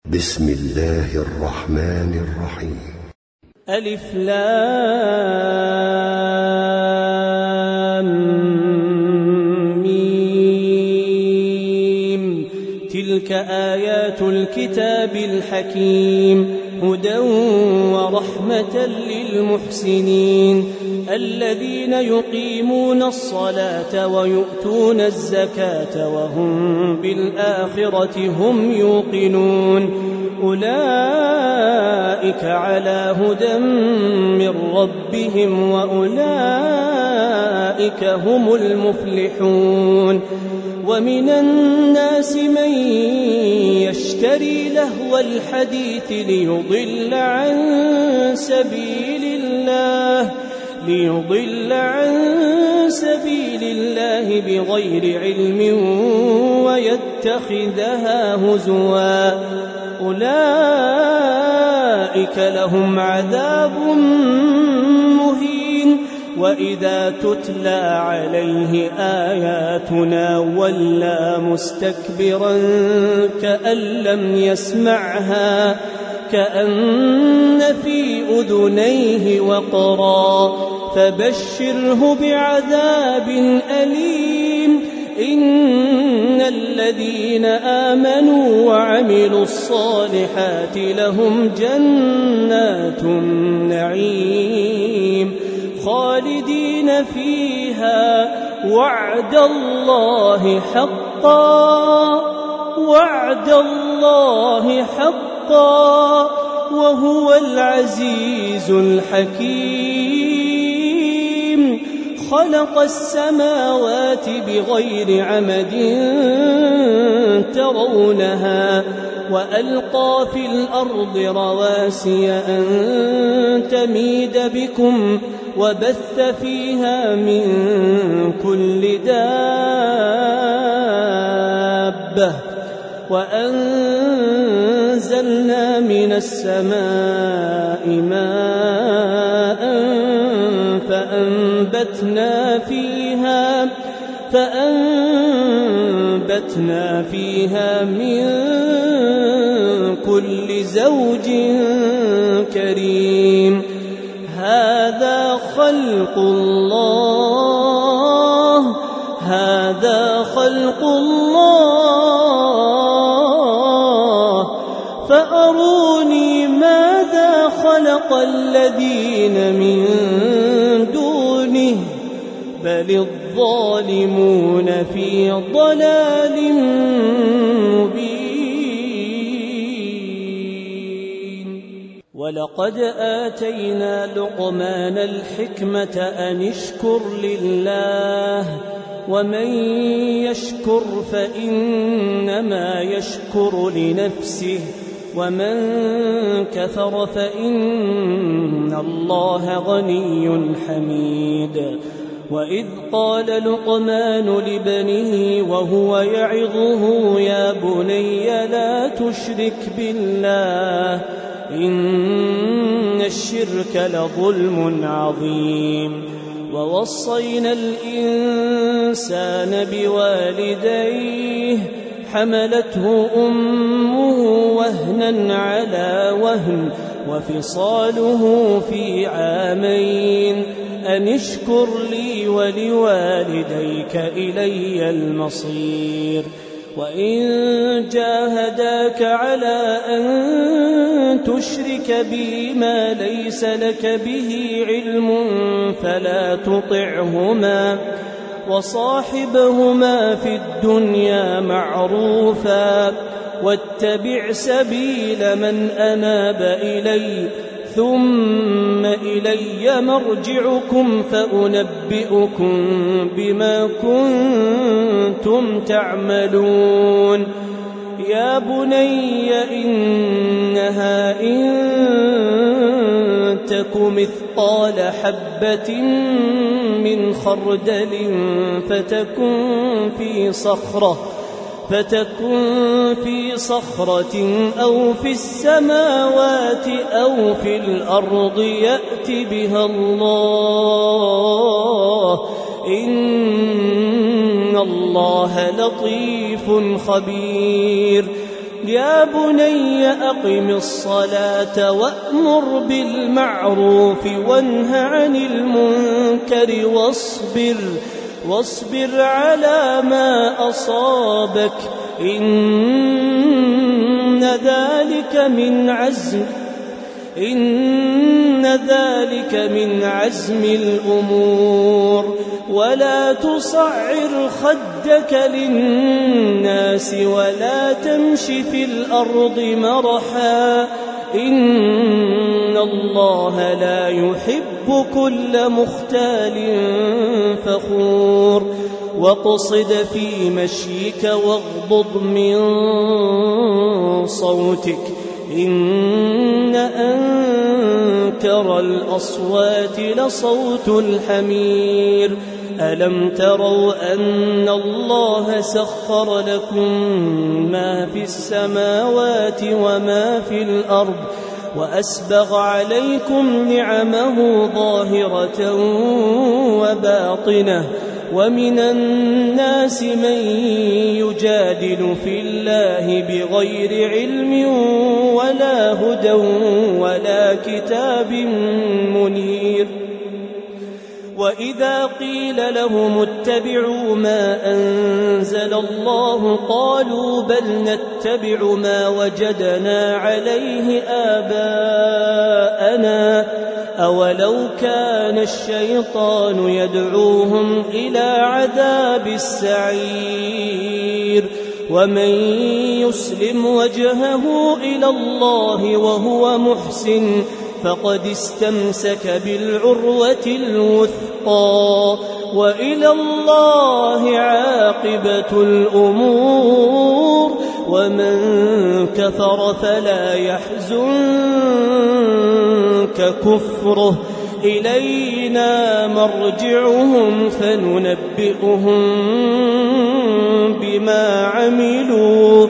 بسم الله الرحمن الرحيم. ألف لام ميم. تلك آيات الكتاب الحكيم هدى ورحمة للمحسنين الذين يقيمون الصلاة ويؤتون الزكاة وهم بالآخرة هم يوقنون أولئك على هدى من ربهم وأولئك هم المفلحون. ومن الناس من يشتري لهو الحديث ليضل عن سبيل الله بغير علم ويتخذها هزوا أولئك لهم عذاب مهين. وإذا تتلى عليه آياتنا ولى مستكبرا كأن لم يسمعها كأن في أذنيه وقرا فبشره بعذاب أليم. إن الذين آمنوا وعملوا الصالحات لهم جنات النعيم خالدين فيها وعد الله حقا وهو العزيز الحكيم. خلق السماوات بغير عمد ترونها وألقى في الأرض رواسي أن تميد بكم وبث فيها من كل دابة وأنزلنا من السماء ماء فأنبتنا فيها من كل زوج كريم. هذا خلق الله فأروني ماذا خلق الذين من دونه بل الظالمون في ضلال مبين. ولقد آتينا لقمان الحكمة أن اشكر لله ومن يشكر فإنما يشكر لنفسه ومن كفر فإن الله غني حميد. وإذ قال لقمان لابنه وهو يعظه يا بني لا تشرك بالله إن الشرك لظلم عظيم. ووصينا الإنسان بوالديه حملته أمه وهنا على وهن وفصاله في عامين أن اشكر لي ولوالديك إلي المصير. وإن جاهداك على أن تشرك بي ما ليس لك به علم فلا تطعهما وصاحبهما في الدنيا معروفا واتبع سبيل من أناب إلي ثم إلي مرجعكم فأنبئكم بما كنتم تعملون. يا بني إنها إن تك مثقال حبة من خردل فتكن في صخرة أو في السماوات أو في الأرض يأت بها الله إن الله لطيف خبير. يا بني أقم الصلاة وأمر بالمعروف وانه عن المنكر واصبر على ما أصابك إن ذلك من عزم الأمور ولا تصعر خدك للناس ولا تمش في الأرض مرحا إن الله لا يحب كل مختال فخور واقصد في مشيك واغضض من صوتك إن أنكر الأصوات لصوت الحمير ألم تروا أن الله سخر لكم ما في السماوات وما في الأرض وأسبغ عليكم نعمه ظاهرة وباطنة ومن الناس من يجادل في الله بغير علم ولا هدى ولا كتاب منير وإذا قيل لهم اتبعوا ما أنزل الله قالوا بل نتبع ما وجدنا عليه آباءنا أولو كان الشيطان يدعوهم إلى عذاب السعير ومن يسلم وجهه إلى الله وهو محسن فقد استمسك بالعروة الوثقى وإلى الله عاقبة الأمور ومن كفر فلا يحزنك كفره إلينا مرجعهم فننبئهم بما عملوا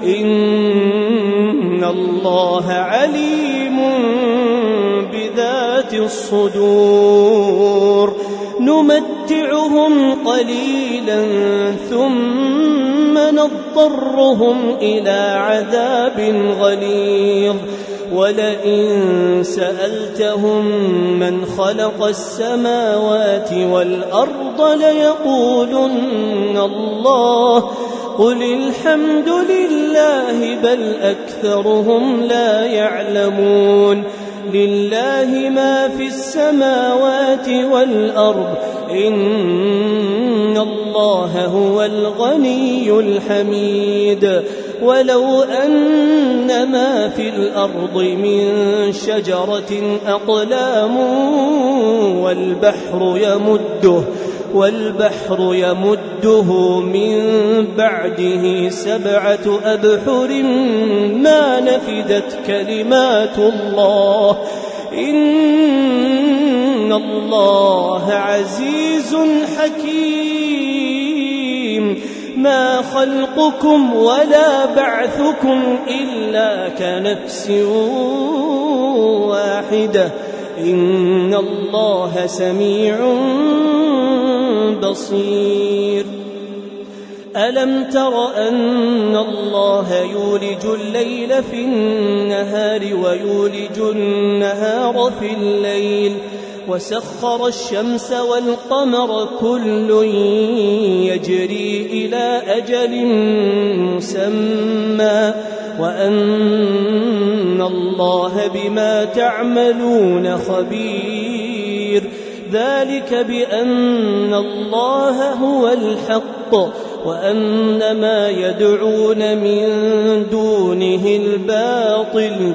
إن الله عليم بذات الصدور نمتعهم قليلا ثم نضطرهم إلى عذاب غليظ ولئن سألتهم من خلق السماوات والأرض ليقولن الله قل الحمد لله بل أكثرهم لا يعلمون لله ما في السماوات والأرض إن الله هو الغني الحميد ولو أن ما في الأرض من شجرة أقلام والبحر يمده من بعده 7 أبحر ما نفدت كلمات الله إن الله عزيز حكيم ما خلقكم ولا بعثكم إلا كنفس واحدة إن الله سميع بصير ألم تر أن الله يولج الليل في النهار ويولج النهار في الليل وسخر الشمس والقمر كل يجري إلى أجل مسمى وأن الله بما تعملون خبير ذلك بأن الله هو الحق وأن ما يدعون من دونه الباطل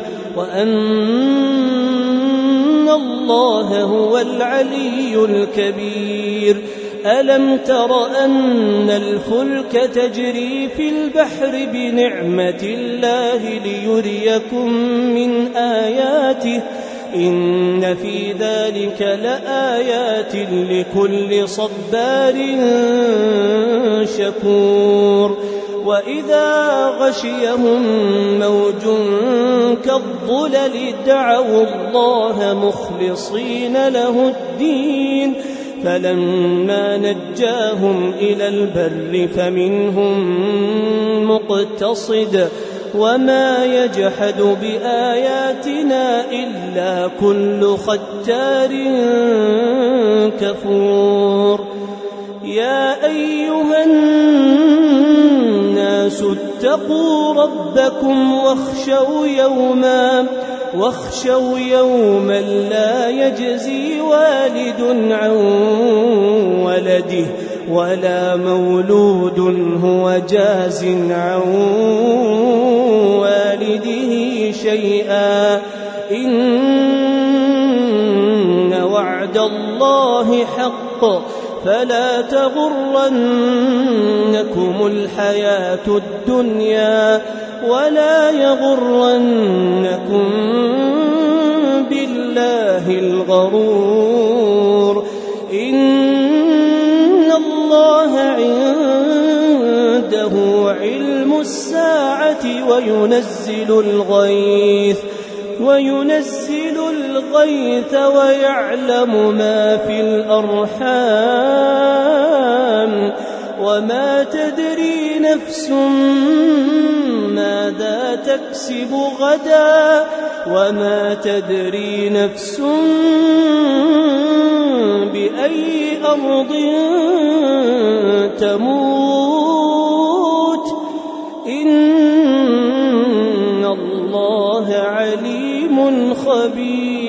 وأن الله هو العلي الكبير ألم تر أن الفلك تجري في البحر بنعمة الله ليريكم من آياته إن في ذلك لآيات لكل صبار شكور وإذا غشيهم موج كالظلل دعوا الله مخلصين له الدين فلما نجاهم إلى البر فمنهم مقتصد وما يجحد بآياتنا إلا كل ختار كفور يا أيها الناس اتقوا ربكم واخشوا يوما لا يجزي والد عن ولده ولا مولود هو جاز عن والده شيئا إن وعد الله حق فلا تغرنكم الحياة الدنيا ولا يغرنكم بالله الغرور إن الله عنده علم الساعة وينزل الغيث ويعلم ما في الأرحام وما تدري نفس ماذا تكسب غدا وما تدري نفس بأي أرض تموت إن الله عليم خبير